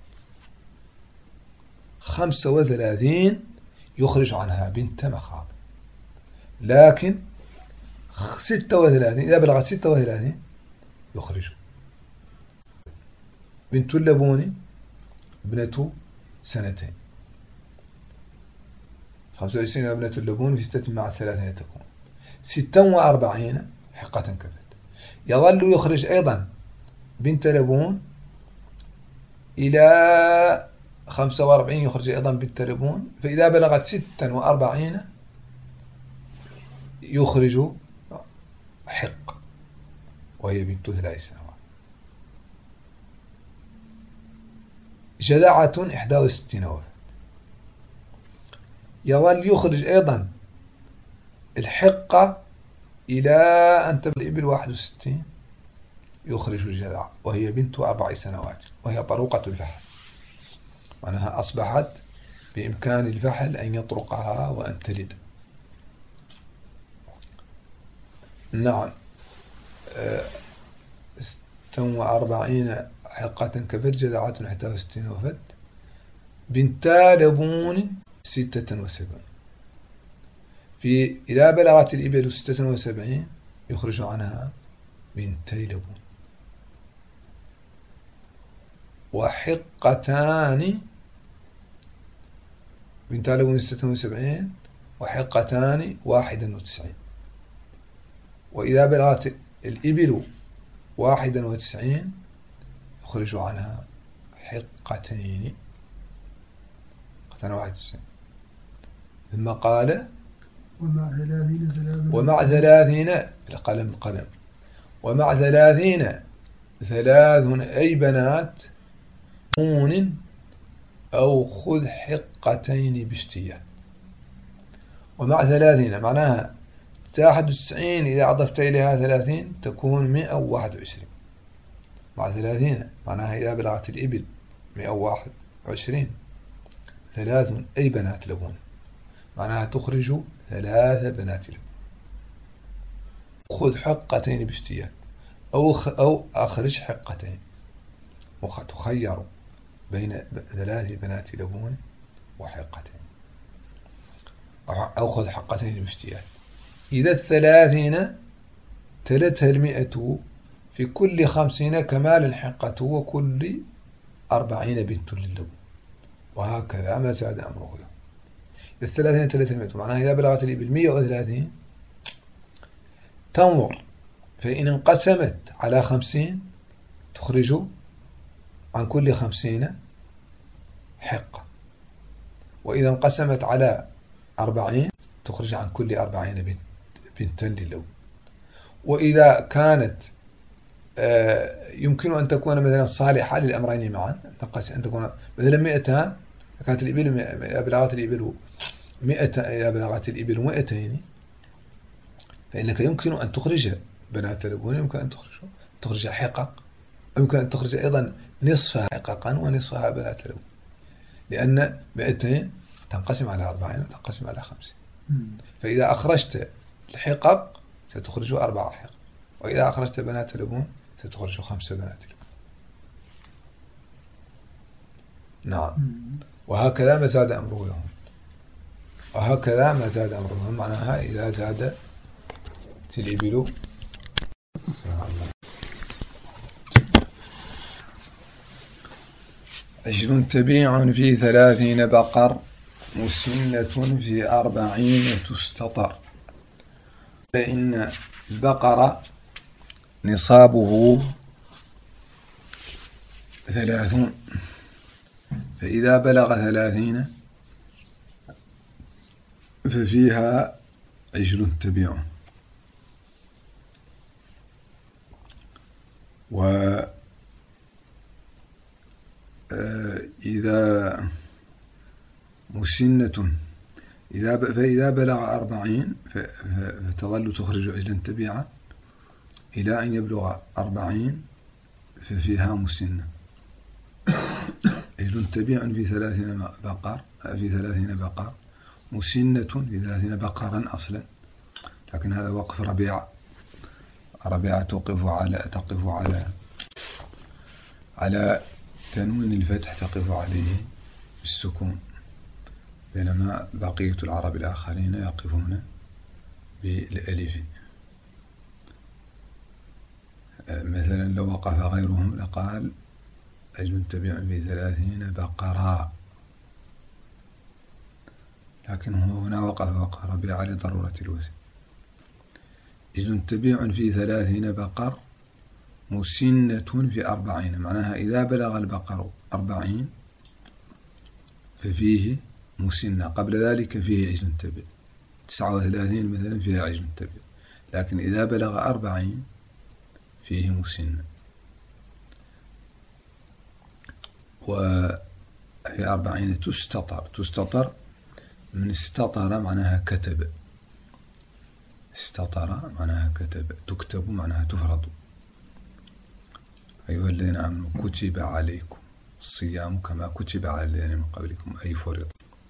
خمسة وثلاثين يخرج عنها بنت مخاض، لكن ستة وثلاثين إذا بلغت ستة وثلاثين يخرج بنت اللبون ابنة سنتين. خمسة وعشرين ابنة اللبون في ستة مع الثلاثين تكون ستة وأربعين حقة كبد. يظل يخرج أيضا بنت لبون إلى خمسة وأربعين، يخرج أيضا بنت لبون، فإذا بلغت ستة وأربعين يخرج حق وهي بنت ثلاث سنوات. جذعة إحدى وستين وفد. يظل يخرج أيضا الحقة إلى أن تبلغ الإبل واحد وستين، يخرج الجذعة وهي بنت أربع سنوات، وهي طروقة الفحل، معناها أصبحت بإمكان الفحل أن يطرقها وأن تلد. نعم. ستة وأربعين حقة كفد، جذعة إحدى وستين وفد. بنتا لبون ستة وسبعين. في إذا بلغت الإبل ستة وسبعين يخرج عنها بنتي لبون. وحقتان، بنتا لبون ستة وسبعين وحقتان واحدا وتسعين. وإذا بلغت الإبل واحدا وتسعين يخرج عنها حقتين، حقتان واحد وتسعين. ثم قال ومع ثلاثين ثلاث ومع ثلاثين القلم قلم ومع ثلاثين ثلاث أي بنات مون أو خذ حقتين باشتياء. ومع ثلاثين معناها واحد وتسعين إذا أضفت إليها ثلاثين تكون مئة وواحد وعشرين. مع ثلاثين معناها إذا بلغت الإبل مئة وواحد وعشرين ثلاث أي بنات لبون، معناها تخرج ثلاث بنات لبون. خذ حقتين باشتياء أو أو أخرج حقتين، تخير بين ثلاث بنات لبون وحقتين، أو خذ حقتين باشتياء. إذا الثلاثين تلتها المئة في كل خمسين كمال الحقة وكل أربعين بنت للبون، وهكذا ما زاد أمره. إذا الثلاثين تلتها المئة معناها إذا بلغت الإبل مئة وثلاثين تنظر، فإن انقسمت على خمسين تخرج عن كل خمسين حقة، وإذا انقسمت على أربعين تخرج عن كل أربعين بنت بنتا للبون. وإذا كانت يمكن أن تكون مثلا صالحة للأمرين معا، أن تكون مثلا مئتان كانت الإبل إذا بلغت الإبل مئة إذا بلغت الإبل مئتين فإنك يمكن أن تخرج بنات لبون، يمكن أن تخرج تخرج حقق، ويمكن أن تخرج أيضا نصفها حققا ونصفها بنات لبون، لأن مئتين تنقسم على أربعين وتنقسم على خمسين. فإذا أخرجت الحقق ستخرج أربعة حقق، وإذا أخرجت بنات لبون ستخرج خمسة بنات لبون. نعم. وهكذا ما زاد أمرهم، وهكذا ما زاد أمرهم معناها إذا زاد الإبل عشر تبيع في ثلاثين بقر مسنة في أربعين تستطر. فإن البقر نصابه ثلاثون، فإذا بلغ ثلاثين ففيها عجل تبيع. وإذا مسنة إذا فإذا بلغ أربعين فتظل تخرج عجلا تبيعا إلى أن يبلغ أربعين ففيها مسنة. عجل تبيع في ثلاثين بقر في ثلاثين بقر، مسنة في ثلاثين بقرا أصلا، لكن هذا وقف ربيع. ربيع تقف على تقف على على تنوين الفتح، تقف عليه بالسكون، بينما بقية العرب الآخرين يقفون بالألف. مثلا لو وقف غيرهم لقال عجل تبيع في ثلاثين بقرا، لكن هو هنا وقف وقف ربيع لضرورة الوزن. عجل تبيع في ثلاثين بقر مسنة في أربعين، معناها إذا بلغ البقر أربعين ففيه مسنة، قبل ذلك فيه عجل تبيع. تسعة وثلاثين مثلا فيها عجل تبيع، لكن إذا بلغ أربعين فيه مسنة. وفي أربعين تستطر. تستطر من استطر معناها كتب، استطر معناها كتب، تكتب معناها تفرض. أيها الذين آمنوا كتب عليكم الصيام كما كتب على الذين من قبلكم أي فرض.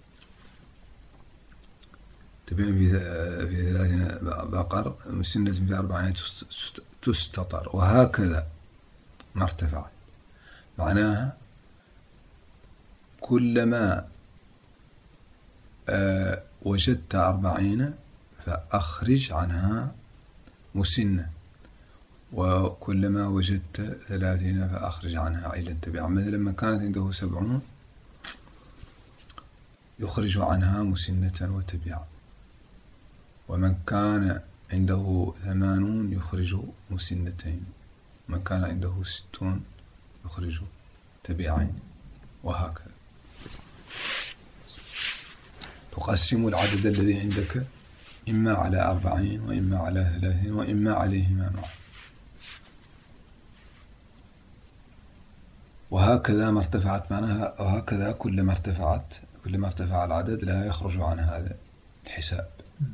تبيع في ثلاثين بقر مسنة في أربعين تستطر. وهكذا ما ارتفعت، معناها كلما أه وجدت أربعين فأخرج عنها مسنة، وكلما وجدت ثلاثين فأخرج عنها عجلا تبيعا. مثلا لما كانت عنده سبعون يخرج عنها مسنة وتبيعا، ومن كان عنده ثمانون يخرج مسنتين، ومن كان عنده ستون يخرج تبيعين، وهكذا. تقسم العدد الذي عندك إما على أربعين وإما على ثلاثين وإما عليهما معا. وهكذا ما ارتفعت معناها، وهكذا كلما ارتفعت كلما ارتفع العدد لا يخرج عن هذا الحساب.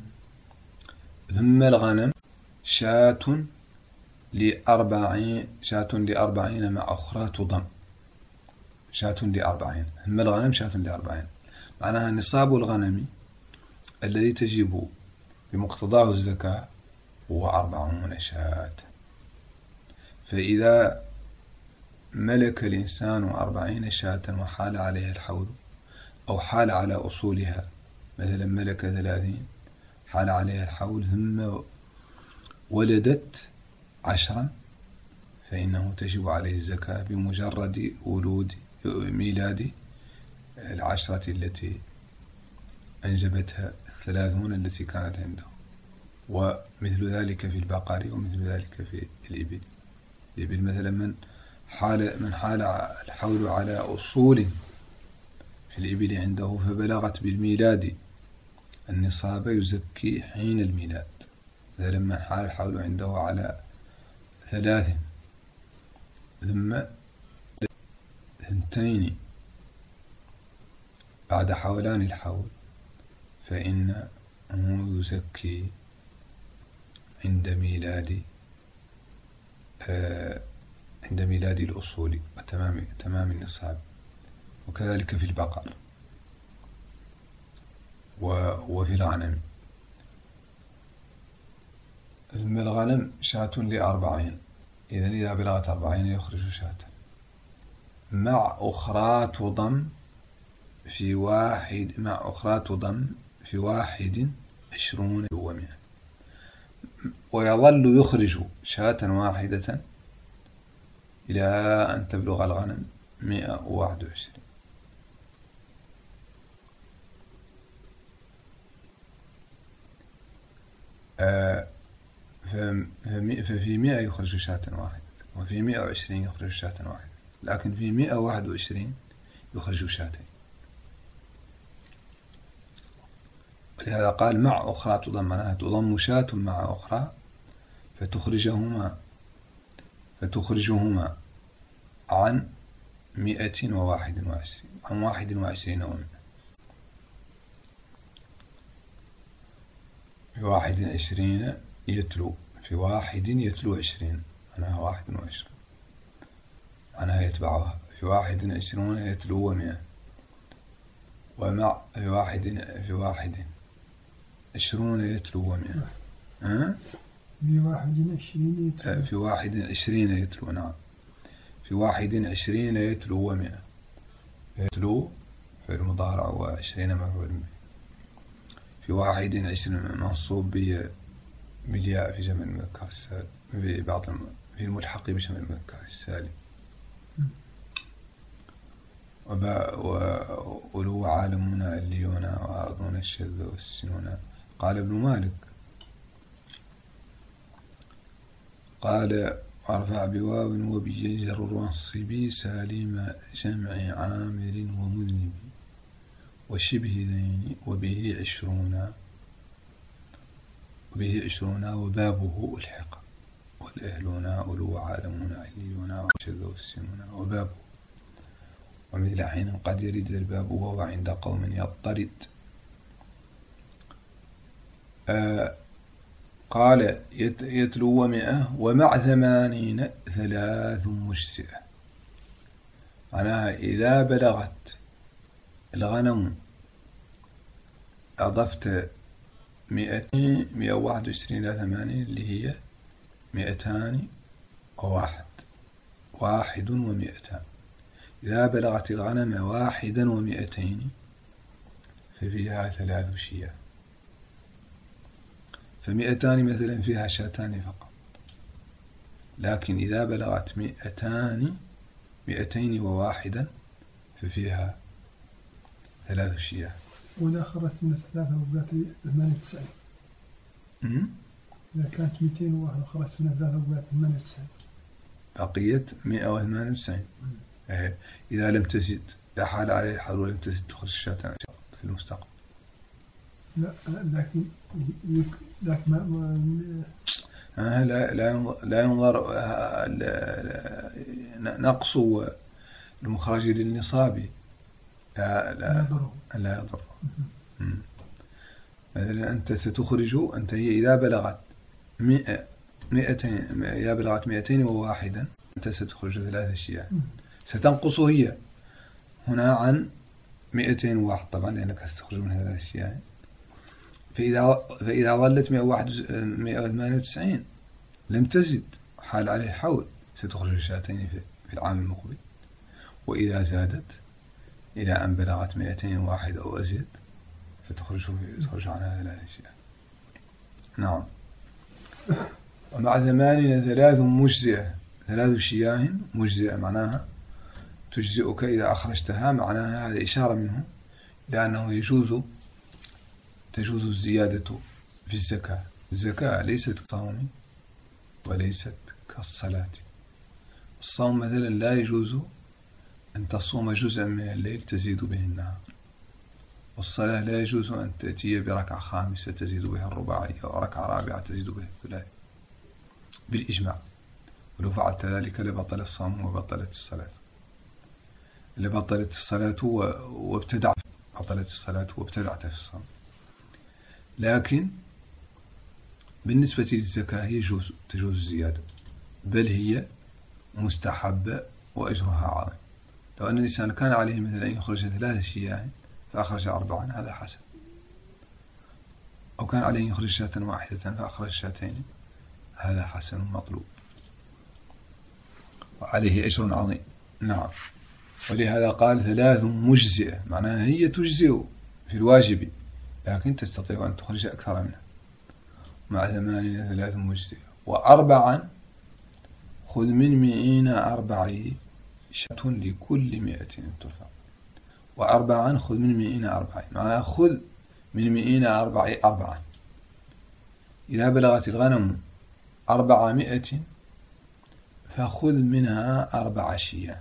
ثم الغنم شاة لأربعين شاة لأربعين مع أخرى تضم. شاة لأربعين ثم الغنم شاة لأربعين، معناها نصاب الغنم الذي تجب بمقتضاه الزكاة هو أربعون شاة. فإذا ملك الإنسان أربعين شاة وحال عليها الحول، أو حال على أصولها، مثلا ملك ثلاثين حال عليها الحول ثم ولدت عشرا، فإنه تجب عليه الزكاة بمجرد ولود ميلاد العشرة التي أنجبتها الثلاثون التي كانت عنده. ومثل ذلك في البقر ومثل ذلك في الإبل. الإبل مثلا من حال من حال الحول على أصول في الإبل عنده فبلغت بالميلاد النصاب يزكي حين الميلاد. مثلا من حال الحول عنده على ثلاث ثم ثنتين بعد حولان الحول فإنه يزكي عند ميلاد آه عند ميلاد الأصول وتمام تمام النصاب، وكذلك في البقر وفي الغنم. الغنم شاة لأربعين، إذن إذا بلغت أربعين يخرج شاة مع أخرى تضم في واحد مع أخرى تضم في واحد عشرون ومئة، ويظل يخرج شاة واحدة إلى أن تبلغ الغنم مئة وواحد وعشرين. آه ففي مئة يخرج شاة واحدة، وفي مئة وعشرين يخرج شاة واحدة، لكن في مئة وواحد وعشرين يخرج شاتين. ولهذا قال مع أخرى تضم، معناها تضم شاة مع أخرى فتخرجهما فتخرجهما عن مئة وواحد وعشرين عن واحد وعشرين ومئة. في واحد عشرين يتلو في واحد يتلو عشرين، معناها واحد وعشرين، معناها يتبعها. في واحد عشرون يتلو ومئة، ومع في واحد في واحد عشرون يتلو ومئة. أه؟ في واحد عشرين يتلو في واحد عشرين يتلو، نعم، في واحد عشرين يتلو ومئة. يتلو في المضارع وعشرين مفعول به. في واحد عشرين منصوب بالياء في جمع المذكر السالم، في بعض في الملحق بجمع المذكر السالم. وأولو عالمون عليونا وأرضون الشذ والسنونا. قال ابن مالك قال أرفع بواو وبيجر وانصبي سالم جمع عامر ومذنب وشبه ذين وبه عشرون وبه عشرون وبابه الحق والأهلون أولو عالمون عليون والشذ والسنون وبابه. ومثل حين قد يرد الباب وهو عند قوم يضطرد. آه قال يتلو ومئة ومع ثمانين ثلاث مجزئة، معناها إذا بلغت الغنم أضفت مئتين مئة وواحد وعشرين إلى ثمانين اللي هي مئتان وواحد واحد ومئتان. إذا بلغت الغنم واحدا ومئتين ففيها ثلاث شياه، فمئتان مثلا فيها شاتان فقط، لكن إذا بلغت مئتان مئتين وواحدا ففيها ثلاث شياه. وإذا خرجت من الثلاثة وبقت ثمانية وتسعين، إذا كانت مئتين وواحد وخرجت من الثلاثة وبقت ثمانية وتسعين بقيت مئة وثمانية وتسعين. إذا لم تزد، لا حال عليه الحال ولم تزد تخرج شاتان في المستقبل. لا لكن لكن ما لا لا لا ينظر نقص المخرج للنصاب، لا لا لا يضر. مثلا أنت ستخرج أنت هي إذا بلغت مئة مئتين إذا بلغت مئتين وواحدا أنت ستخرج ثلاثة أشياء، ستنقص هي هنا عن مئتين وواحد طبعا لأنك ستخرج من ثلاثة أشياء. فإذا فإذا ظلت مئة وثمانية وتسعين لم تزد حال عليه الحول ستخرج شاتين في العام المقبل. وإذا زادت إلى أن بلغت مئتين وواحد أو أزيد فتخرج تخرج عنها ثلاث أشياء. نعم. ومع ثمانين ثلاث مجزئة، ثلاث شياه مجزئة معناها تجزئك إذا أخرجتها، معناها هذا إشارة منه لأنه يجوز تجوز الزيادة في الزكاة. الزكاة ليست كالصوم وليست كالصلاة. الصوم مثلا لا يجوز أن تصوم جزءا من الليل تزيد به النهار، والصلاة لا يجوز أن تأتي بركعة خامسة تزيد بها الرباعية وركعة رابعة تزيد بها الثلاث بالإجماع. ولو فعلت ذلك لبطل الصوم وبطلت الصلاة، لبطلت الصلاة وابتدع عطلت الصلاة وابتدعت في الصوم. لكن بالنسبة للزكاة يجوز تجوز الزيادة، بل هي مستحبة وأجرها عظيم. لو أن الإنسان كان عليه مثلا أن يخرج ثلاثة شياه فأخرج أربعا هذا حسن، أو كان عليه أن يخرج شاة واحدة فأخرج شاتين هذا حسن مطلوب وعليه أجر عظيم. نعم. ولهذا قال ثلاث مجزئة، معناها هي تجزئ في الواجب لكن تستطيع أن تخرج أكثر منها، مع ثمانين ثلاث مجزئة. وأربعا خذ من مئين أربعي شاة لكل مئة ترفع. وأربعا خذ من مئين أربعي، معناها خذ من مئين أربعي أربعا. إذا بلغت الغنم أربعمائة فخذ منها أربع شياه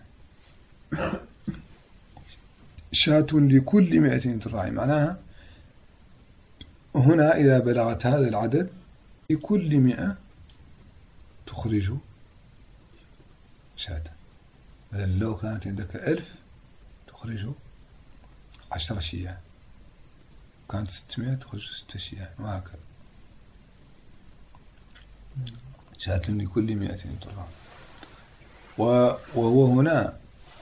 شاة لكل مئة ترعى، معناها هنا إذا بلغت هذا العدد لكل مئة تخرج شاة. مثلا لو كانت عندك ألف تخرج عشر شياه، كانت ستمائة تخرج ستة شياه، وهكذا. شاة لكل مئة ترعى. وهو هنا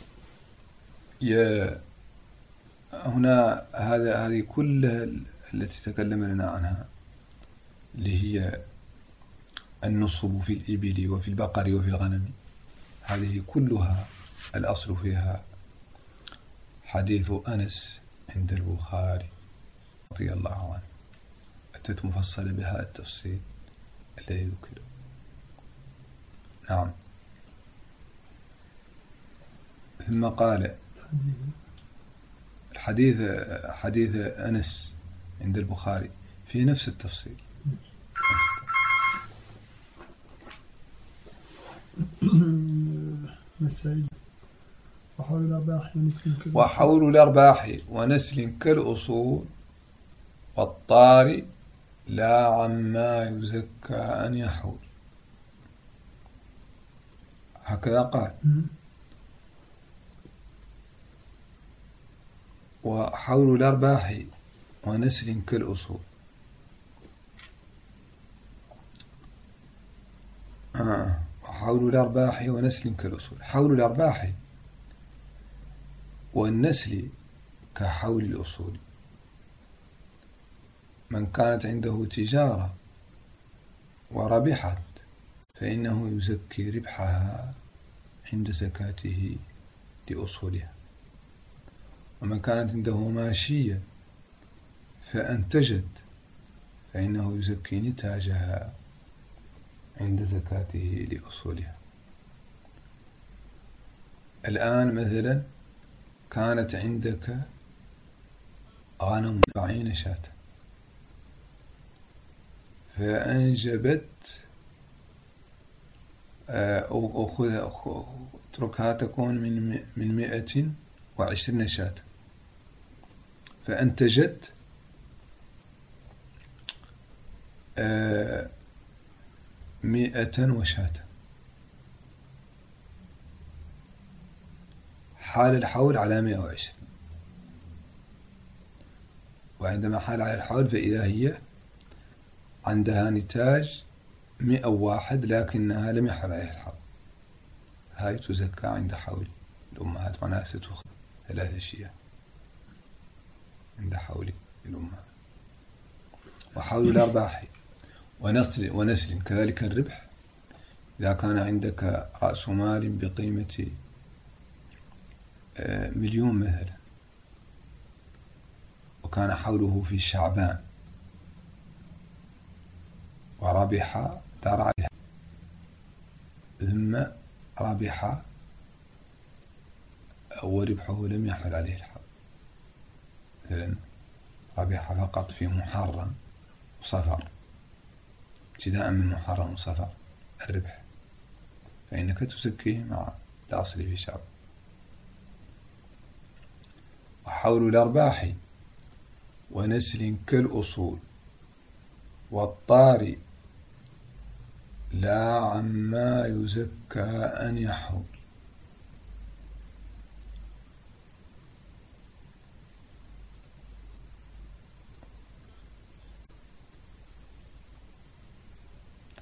ي... هنا هذا هذه كلها التي تكلم لنا عنها اللي هي النصب في الإبل وفي البقر وفي الغنم، هذه كلها الأصل فيها حديث أنس عند البخاري رضي الله عنه، أتت مفصلة بهذا التفصيل الذي ذكر. نعم. ثم قال الحديث حديث أنس عند البخاري في نفس التفصيل. وحول الأرباح ونسل كالأصول والطار لا عما يزكى أن يحول، هكذا قال. وحول الأرباح ونسل كالأصول. آه. وحول الأرباح ونسل كالأصول. حول الأرباح والنسل كحول الأصول. من كانت عنده تجارة وربحت فإنه يزكي ربحها عند زكاته لأصولها. ومن كانت عنده ماشية فأنتجت فإنه يزكي نتاجها عند زكاته لأصولها. الآن مثلا كانت عندك غنم أربعين شاة فأنجبت أخذ اتركها تكون من من مئة وعشرين شاة فأنتجت مئة وشاة. حال الحول على مئة وعشرين، وعندما حال على الحول فإذا هي عندها نتاج مئة وواحد لكنها لم يحل عليها الحول، هاي تزكى عند حول الأمهات، معناها ستأخذ ثلاثة شياه عند حول الأمهات. وحول الأرباح ونسل, ونسل كذلك الربح. إذا كان عندك رأس مال بقيمة مليون مثلا وكان حوله في شعبان وربح دار عليها ثم ربح وربحه لم يحل عليه الحول، مثلا ربح فقط في محرم وصفر، ابتداء من محرم وصفر الربح، فإنك تزكيه مع الأصل في شعب. وحول الأرباح ونسل كالأصول والطار لا عما يزكى أن يحول.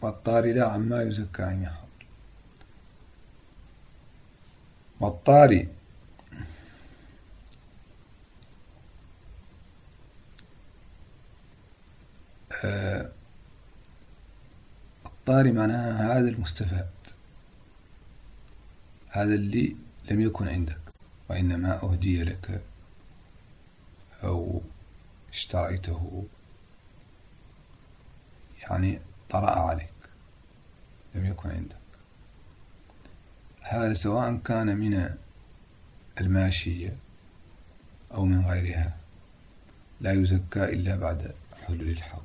والطاري لا عما يزكى أن يحول. والطاري آه الطاري معناها هذا المستفاد، هذا اللي لم يكن عندك وإنما أهدي لك أو اشتريته، يعني طرأ عليك لم يكن عندك. هذا سواء كان من الماشية أو من غيرها لا يزكى إلا بعد حلول الحول،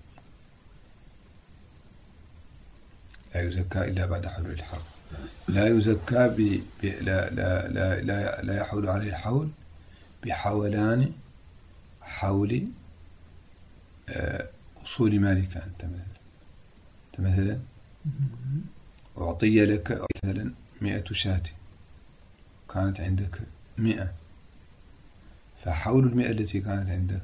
لا يزكى إلا بعد حلول الحول. لا يزكى ب... ب... لا... لا... لا... لا... لا يحول عليه الحول بحولان حول آه... أصول مالك. أنت مثلا أنت مثلا أعطي لك مثلا مئة شاة كانت عندك مئة، فحول المئة التي كانت عندك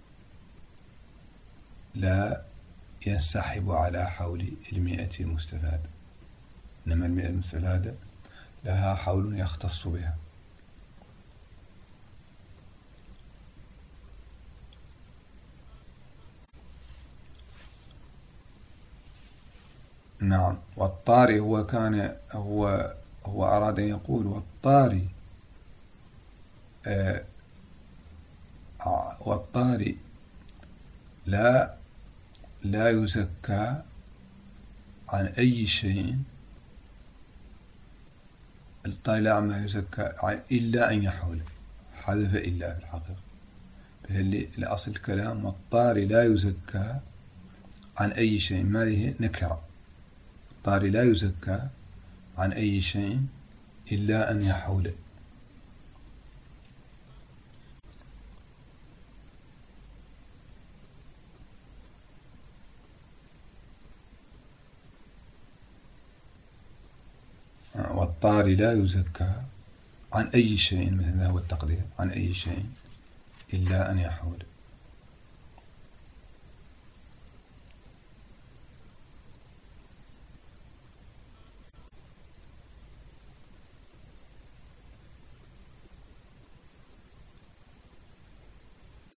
لا ينسحب على حول المئة المستفادة، إنما المئة المستفادة لها حول يختص بها. نعم. والطاري هو كان هو هو أراد أن يقول والطاري آه والطاري لا لا يزكى عن أي شيء. الطاري لا عما يزكى إلا أن يحول، حذف إلا في الحقيقة اللي لأصل الكلام. والطاري لا يزكى عن أي شيء، ما هي نكرة. الطاري لا يزكى عن أي شيء إلا أن يحول. والطاري لا يزكى عن أي شيء، مثل هو التقدير، عن أي شيء إلا أن يحول.